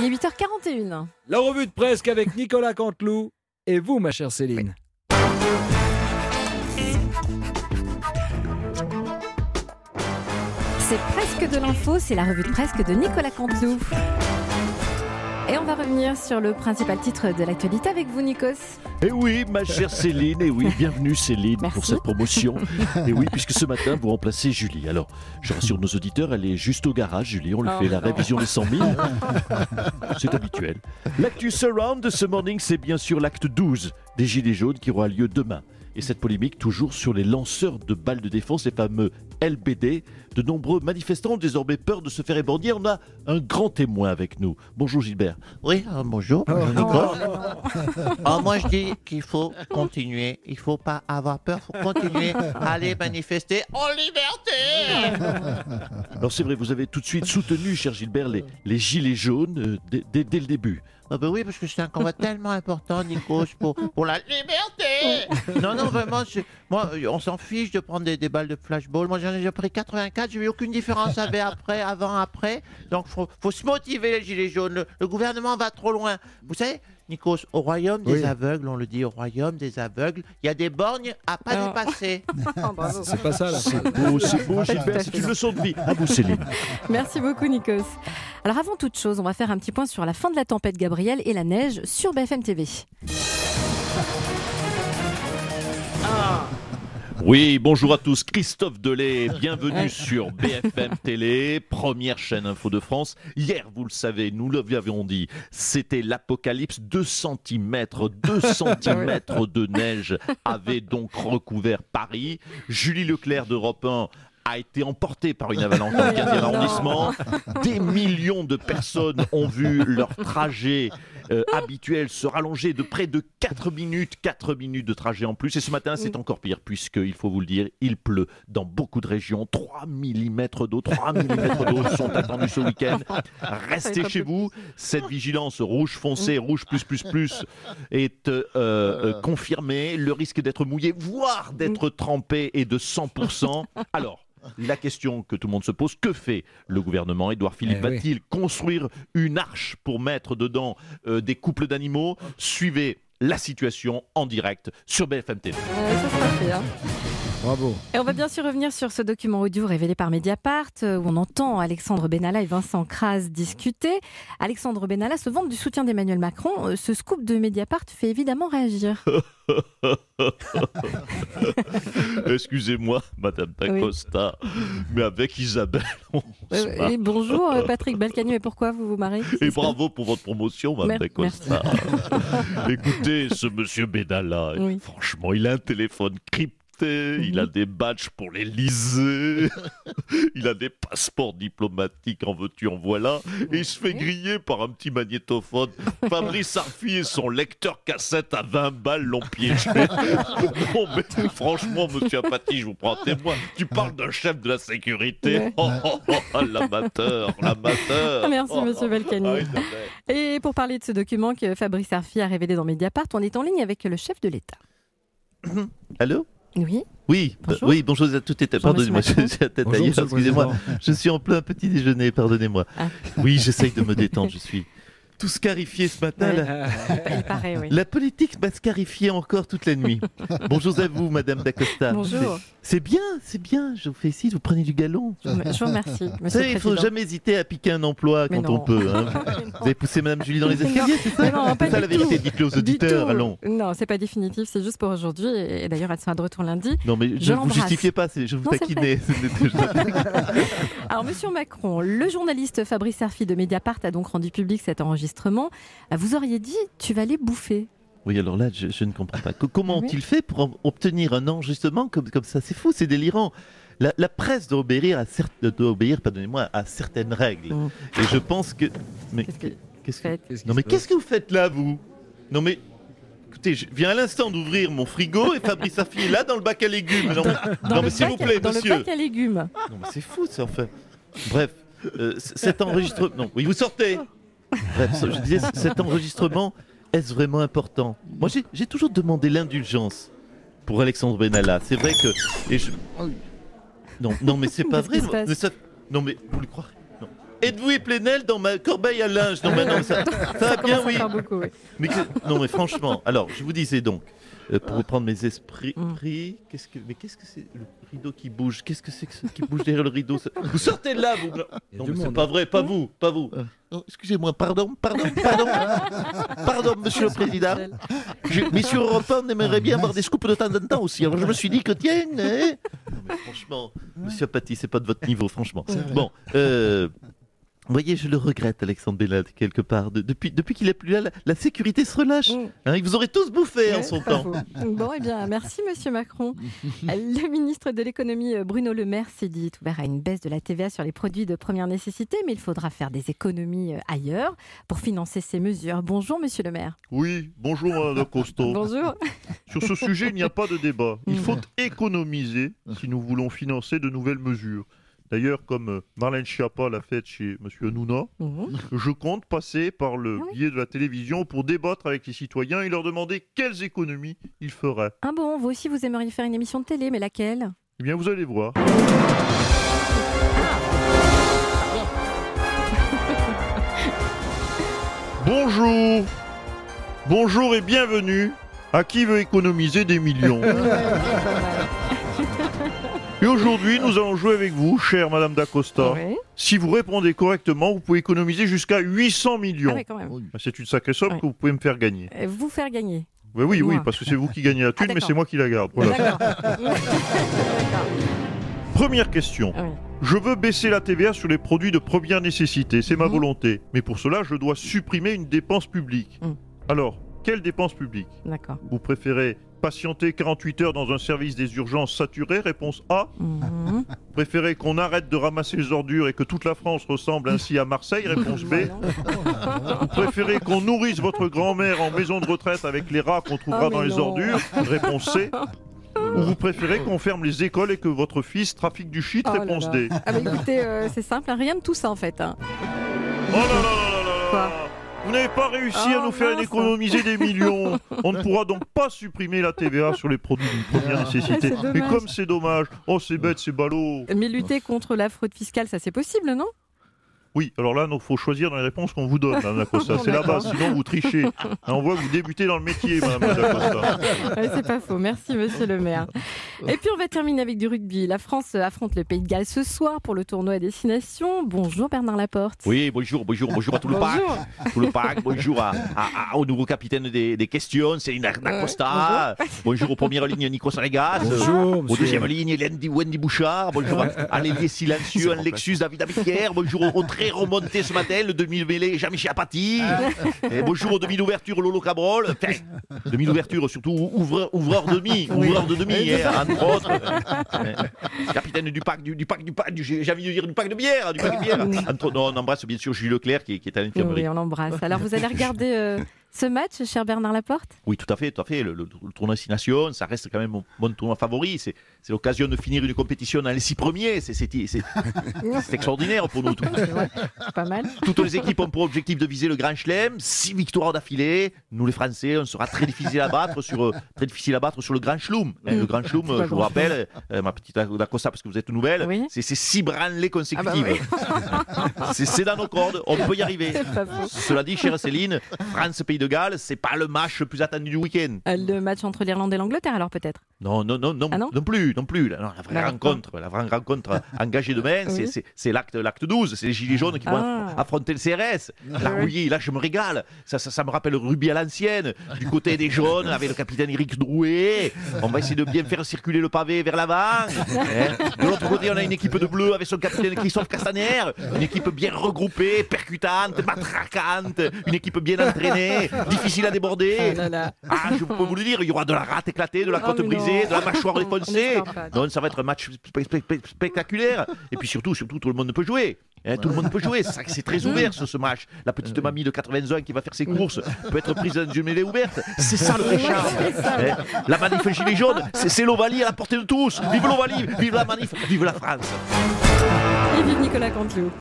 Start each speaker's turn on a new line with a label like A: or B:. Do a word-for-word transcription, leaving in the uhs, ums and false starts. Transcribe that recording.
A: Il est huit heures quarante et une.
B: La revue de presse avec Nicolas Canteloup et vous, ma chère Céline. Oui.
A: C'est presque de l'info, c'est la revue de presse de Nicolas Canteloup. Et on va revenir sur le principal titre de l'actualité avec vous, Nikos.
C: Et oui, ma chère Céline, et oui, bienvenue Céline
A: Merci.
C: pour cette promotion. Et oui, puisque ce matin, vous remplacez Julie. Alors, je rassure nos auditeurs, elle est juste au garage, Julie, on lui
A: Oh,
C: fait la
A: non.
C: révision des cent mille. C'est habituel. L'actu Surround de ce morning, c'est bien sûr l'acte douze des Gilets jaunes qui aura lieu demain. Et cette polémique toujours sur les lanceurs de balles de défense, les fameux L B D. De nombreux manifestants ont désormais peur de se faire éborgner. On a un grand témoin avec nous. Bonjour Gilbert.
D: Oui, euh, bonjour, bonjour Nicolas. Alors moi je dis qu'il faut continuer, il ne faut pas avoir peur, il faut continuer à aller manifester en liberté.
C: Alors c'est vrai, vous avez tout de suite soutenu, cher Gilbert, les, les Gilets jaunes euh, dès, dès- dès le début.
D: Ah ben oui, parce que c'est un combat tellement important, Nikos, pour, pour la liberté. Non, non, vraiment, c'est- moi, on s'en fiche de prendre des, des balles de flashball. Moi, j'en ai déjà pris quatre-vingt-quatre, j'ai vu aucune différence avec après, avant, après. Donc, faut, faut se motiver, les gilets jaunes. Le, le gouvernement va trop loin. Vous savez, Nikos, au royaume des
B: Oui.
D: aveugles, on le dit, au royaume des aveugles, il y a des borgnes à pas
A: Alors.
D: dépasser.
B: C'est pas ça, là.
C: C'est beau, c'est beau Gilbert, c'est une leçon de vie. À vous Céline.
A: Merci beaucoup, Nikos. Alors avant toute chose, on va faire un petit point sur la fin de la tempête Gabriel et la neige sur B F M T V.
C: Oui, bonjour à tous, Christophe Delay, bienvenue sur B F M Télé, première chaîne info de France. Hier, vous le savez, nous l'avions dit, c'était l'apocalypse, deux centimètres, deux centimètres de neige avaient donc recouvert Paris. Julie Leclerc d'Europe un a été emportée par une avalanche dans le quinzième arrondissement. Des millions de personnes ont vu leur trajet euh, habituel se rallonger de près de quatre minutes, quatre minutes de trajet en plus. Et ce matin, c'est encore pire, puisqu'il faut vous le dire, il pleut dans beaucoup de régions. trois millimètres d'eau, trois millimètres d'eau sont attendus ce week-end. Restez chez vous. Cette vigilance rouge foncé, rouge plus plus plus est euh, euh, confirmée. Le risque d'être mouillé, voire d'être trempé est de cent pour cent. Alors, la question que tout le monde se pose, que fait le gouvernement? Édouard Philippe
B: Eh oui.
C: va-t-il construire une arche pour mettre dedans euh, des couples d'animaux? Suivez la situation en direct sur B F M T V.
A: Ouais, ça sera fait, hein.
B: Bravo.
A: Et on va bien sûr revenir sur ce document audio révélé par Mediapart euh, où on entend Alexandre Benalla et Vincent Kras discuter. Alexandre Benalla se vante du soutien d'Emmanuel Macron. Euh, Ce scoop de Mediapart fait évidemment réagir.
C: Excusez-moi, Madame D'Acosta, mais avec Isabelle, on se
A: Euh,
C: marre.
A: et bonjour euh, Patrick Balkany, et pourquoi vous vous marrez? Qu'est-ce
C: Et
A: qui se
C: bravo pour votre promotion, Madame
A: Mer-
C: D'Acosta. Écoutez, ce monsieur Benalla,
A: Oui.
C: franchement, il a un téléphone crypté. Il a des badges pour l'Élysée, il a des passeports diplomatiques, en veux-tu, en voilà, et il se fait griller par un petit magnétophone. Fabrice Arfi et son lecteur cassette à vingt balles l'ont piégé. Bon, mais franchement, monsieur Apathy, je vous prends un témoin. Tu parles d'un chef de la sécurité.
A: Ouais.
C: Oh, oh, oh, oh, l'amateur, l'amateur.
A: Merci,
C: Oh,
A: monsieur
C: oh.
A: Balkany.
C: Ah, Isabelle.
A: Et pour parler de ce document que Fabrice Arfi a révélé dans Mediapart, on est en ligne avec le chef de l'État.
D: Allô?
A: Oui.
D: Oui,
A: Bonjour.
D: euh, oui, bonjour à toutes et à
A: Bonjour,
D: pardonnez-moi,
A: monsieur
D: je
A: Macron.
D: suis à tête
B: Bonjour,
D: ailleurs,
B: monsieur le
D: excusez-moi.
B: président.
D: Je suis en plein petit déjeuner, pardonnez-moi.
A: Ah.
D: Oui, j'essaye de me détendre, je suis tout scarifié ce matin.
A: Ouais.
D: là.
A: Il paraît, oui.
D: La politique m'a scarifié encore toute la nuit. Bonjour à vous, Madame D'Acosta.
A: Bonjour.
D: C'est- C'est bien, c'est bien, je vous félicite, vous prenez du galon.
A: Je vous je vous remercie,
D: Vous
A: monsieur
D: savez,
A: le
D: il faut
A: président.
D: jamais hésiter à piquer un emploi
A: Mais
D: quand on
A: non.
D: peut. hein. Vous avez poussé Madame Julie dans les
A: Mais non.
D: escaliers, c'est ça
A: Mais non, pas
D: C'est ça
A: du
D: la vérité,
A: tout.
D: dites-le aux
A: Du
D: auditeurs,
A: tout.
D: allons.
A: Non, c'est pas définitif, c'est juste pour aujourd'hui. Et d'ailleurs, elle sera de retour lundi.
D: Non mais
A: Je
D: je ne vous
A: l'embrasse.
D: justifiez pas, c'est- je vous
A: Non, c'est
D: taquinais.
A: Alors, monsieur Macron, le journaliste Fabrice Arfi de Mediapart a donc rendu public cet enregistrement. Vous auriez dit, tu vas les bouffer.
D: Oui, alors là, je, je ne comprends pas. Co- Comment
A: Oui.
D: ont-ils fait pour en- obtenir un enregistrement comme, comme ça? C'est fou, c'est délirant. La, la presse doit obéir, à cer- doit obéir pardonnez-moi, à certaines règles.
A: Mm.
D: Et je pense que... Mais
A: Qu'est-ce que
D: qu'est-ce que...
A: faites
B: Qu'est-ce qui
D: Non
B: se
D: mais
B: passe
D: qu'est-ce que vous faites là, vous? Non mais... Écoutez, je viens à l'instant d'ouvrir mon frigo et Fabrice Affi est là dans le bac à légumes. Non,
A: Dans
D: non
A: le
D: mais s'il
A: bac-
D: vous plaît,
A: Dans
D: monsieur.
A: le bac à légumes.
D: Non mais c'est fou ça, enfin. Bref, euh, c- cet enregistrement... Non, oui, vous sortez. Bref, ça, je disais, c- cet enregistrement, est-ce vraiment important? Moi, j'ai j'ai toujours demandé l'indulgence pour Alexandre Benalla. C'est vrai que... Et je... Non, non, mais c'est pas
A: Qu'est-ce
D: vrai.
A: qui se passe
D: mais ça- Non, mais vous le croirez non.
C: êtes-vous et Plenel dans ma corbeille à linge? Non, mais non, ça, ça va bien,
A: commence à
C: oui.
A: faire beaucoup, oui.
C: Mais que- non, mais franchement, alors, je vous disais donc, euh, pour reprendre mes esprits,
A: Mm.
C: pris, qu'est-ce que, mais qu'est-ce que c'est le rideau qui bouge? Qu'est-ce que c'est que ça qui bouge derrière le rideau? ça Vous sortez de là, vous.
B: Il y a
C: Non,
B: du
C: mais c'est
B: monde.
C: pas vrai, pas vous, pas vous.
D: Euh, non, excusez-moi, pardon, pardon, pardon. Pardon, monsieur le président. Je, mais sur Europe un, on aimerait bien avoir des scoops de temps en temps aussi. Alors je me suis dit que tiens, hein,
C: Non, mais franchement, monsieur Paty, c'est pas de votre niveau, franchement. Bon, euh, vous voyez, je le regrette, Alexandre Benalla, quelque part. De- depuis depuis qu'il est plus là, la, la sécurité se relâche.
A: Mm.
C: Hein, ils vous auraient tous bouffé en
A: Ouais,
C: son
A: pas
C: temps.
A: faux. Bon, eh bien, merci Monsieur Macron. Le ministre de l'économie Bruno Le Maire s'est dit ouvert à une baisse de la T V A sur les produits de première nécessité, mais il faudra faire des économies euh, ailleurs pour financer ces mesures. Bonjour Monsieur Le Maire.
E: Oui, bonjour Madame Costaud.
A: Bonjour.
E: Sur ce sujet, il n'y a pas de débat. Il
A: Mm.
E: faut économiser si nous voulons financer de nouvelles mesures. D'ailleurs, comme euh, Marlène Schiappa l'a fait chez Monsieur Hanouna,
A: Mhm.
E: je compte passer par le
A: Ah oui.
E: biais de la télévision pour débattre avec les citoyens et leur demander quelles économies ils feraient.
A: Ah bon, vous aussi vous aimeriez faire une émission de télé, mais laquelle?
E: Eh bien, vous allez voir. Bonjour Bonjour et bienvenue à qui veut économiser des millions.
A: Ouais, ouais, pas mal.
E: Et aujourd'hui, nous allons jouer avec vous, chère Madame Dacosta.
A: Oui.
E: Si vous répondez correctement, vous pouvez économiser jusqu'à huit cents
A: Ah
E: millions.
A: oui, quand même.
E: C'est une sacrée somme
A: Ouais.
E: que vous pouvez me faire gagner.
A: Euh, Vous faire gagner.
E: Oui, oui, oui,
A: Moi.
E: parce que c'est vous qui gagnez la thune, mais
A: d'accord.
E: c'est moi qui la garde. Voilà.
A: D'accord. D'accord.
E: Première question.
A: Oui.
E: Je veux baisser la T V A sur les produits de première nécessité, c'est ma
A: Mhm.
E: volonté. Mais pour cela, je dois supprimer une dépense publique.
A: Mhm.
E: Alors, quelle dépense publique?
A: D'accord.
E: Vous préférez patienter quarante-huit heures dans un service des urgences saturé? Réponse A.
A: Mhm.
E: Vous préférez qu'on arrête de ramasser les ordures et que toute la France ressemble ainsi à Marseille? Réponse B.
A: Voilà.
E: Vous préférez qu'on nourrisse votre grand-mère en maison de retraite avec les rats qu'on trouvera
A: Oh, mais
E: dans les
A: non.
E: ordures? Réponse C. Ou vous préférez qu'on ferme les écoles et que votre fils trafique du shit?
A: Oh là
E: Réponse
A: là.
E: D.
A: Ah bah écoutez, euh, c'est simple, hein, rien de tout ça en fait. hein.
E: Oh là là là là là
A: Quoi
E: là. Vous n'avez pas réussi à
A: Oh,
E: nous faire
A: mince.
E: économiser des millions. On ne pourra donc pas supprimer la T V A sur les produits de première nécessité.
A: C'est
E: Mais
A: dommage.
E: comme c'est dommage, oh c'est bête, c'est ballot.
A: Mais lutter contre la fraude fiscale, ça c'est possible, non?
E: Oui, alors là, il faut choisir dans les réponses qu'on vous donne, Madame Dacosta. C'est la base, sinon vous trichez. On voit que vous débutez dans le métier, Madame Dacosta.
A: Ouais, c'est pas faux. Merci, Monsieur le maire. Et puis on va terminer avec du rugby. La France affronte le Pays de Galles ce soir pour le tournoi à destination. Bonjour Bernard Laporte.
C: Oui, bonjour, bonjour, bonjour à tout le pack.
A: Bonjour.
C: Tout le pack, bonjour à, à- à- au nouveau capitaine des, des questions, Céline Acosta. bonjour. aux premières lignes, Nico Saregas.
B: Bonjour,
C: Aux
B: monsieur.
C: deuxième ligne, Wendy, Wendy Bouchard. Bonjour à, à l'ailier silencieux, un Lexus David Abiquière. Bonjour au, au très remonté ce matin, le demi-mêlé Jean-Michel Apathy. Et bonjour au demi-ouverture Lolo Cabrol. Enfin, demi-ouverture, surtout ouvre- ouvreur demi, ouvreur de demi, hein, entre autres. Euh, Capitaine du pack, du, du pack, du pack, du, j'ai envie de dire du pack de bière, du pack de bière. Entre- non, on embrasse bien sûr Jules Leclerc qui, qui est à l'infirmerie.
A: Oui, on l'embrasse. Alors vous allez regarder euh, ce match, cher Bernard Laporte?
C: Oui, tout à fait, tout à fait. Le, le- le tournoi Six Nations, ça reste quand même mon, mon tournoi favori. C'est, c'est l'occasion de finir une compétition dans les six premiers. C'est, c'est, c'est- c'est extraordinaire pour nous tous.
A: Ouais, pas mal.
C: Toutes les équipes ont pour objectif de viser le Grand Chelem. Six victoires d'affilée. Nous, les Français, on sera très difficile à battre sur, euh, très difficile à battre sur le Grand Chelem. Hein, le Grand Chelem,
A: C'est pas
C: je vous
A: grand
C: rappelle, euh, ma petite Dacosta, parce que vous êtes nouvelle,
A: Oui.
C: c'est, c'est six branlées consécutives.
A: Ah bah
C: c'est, c'est dans nos cordes. On peut y arriver.
A: C'est pas faux.
C: Cela dit, chère Céline, France-Pays de Galles, c'est pas le match le plus attendu du week-end.
A: Euh, Le match entre l'Irlande et l'Angleterre, alors peut-être?
C: Non, non, non, non,
A: Ah non
C: non plus, non plus. Non, la vraie
A: D'accord.
C: rencontre, la vraie rencontre engagée demain, c'est,
A: Oui.
C: c'est, c'est l'acte, l'acte douze. C'est les Gilets jaunes qui vont
A: Ah.
C: aff- affronter le C R S. Là, oui, là, je me régale. Ça, ça, ça me rappelle le rugby à l'ancienne. Du côté des jaunes, avec le capitaine Éric Drouet. On va essayer de bien faire circuler le pavé vers l'avant. Hein. De l'autre côté, on a une équipe de bleu avec son capitaine Christophe Castaner. Une équipe bien regroupée, percutante, matraquante. Une équipe bien entraînée, difficile à déborder.
A: Ah là là.
C: Ah, je peux vous le dire, il y aura de la rate éclatée, de la
A: Ah,
C: côte
A: mais
C: brisée,
A: non.
C: de la mâchoire
A: On
C: défoncée.
A: n'espère pas.
C: Non, ça va être un match spe- spe- spe- spectaculaire. Et puis surtout, surtout, tout le monde peut jouer. Hein, tout le monde peut jouer. C'est, ça que c'est très ouvert ce, ce match. La petite mamie de quatre-vingts ans qui va faire ses courses peut être prise dans une mêlée ouverte. C'est ça le vrai charme. Hein. La manif Gilets jaunes, c'est, c'est l'Ovalie à la portée de tous. Vive l'Ovalie, vive la manif, vive la France.
A: Et vive Nicolas Canteloup.